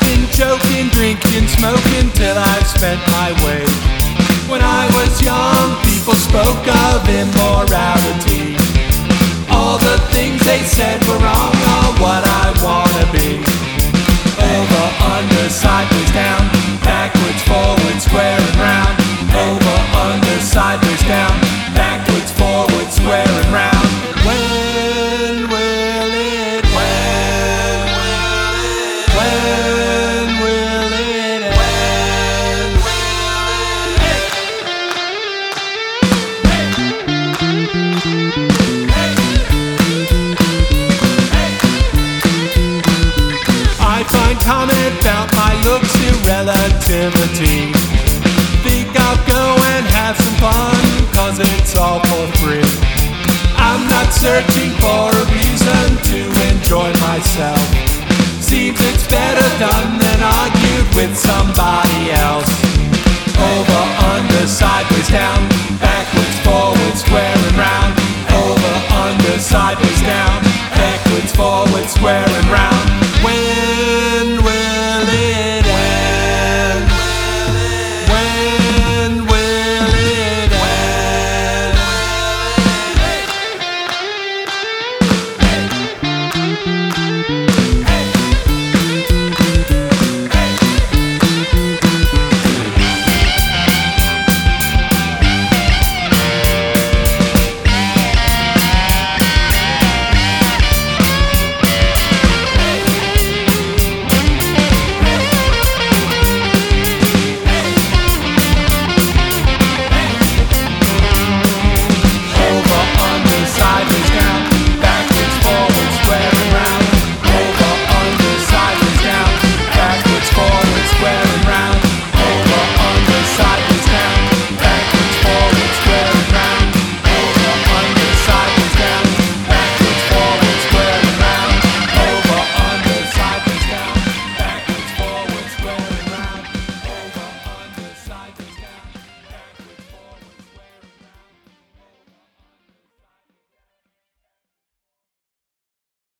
Laughing, joking, drinking, smoking till I've spent my way. When I was young, people spoke of immorality. All the things they said were wrong are what I wanna be. Over, under, sideways, down, backwards, forward, square and round. Over, under, sideways, down, backwards, forward, square and round. When will it end? When will it end? I find comment about my looks irrelativity. Think I'll go and have some fun, cause it's all for free. I'm not searching for a reason to enjoy myself. Seems it's better done than argued with somebody else. Over, under, sideways, down, backwards, forward, square and round. Over, under, sideways, down, backwards, forward, square and round. When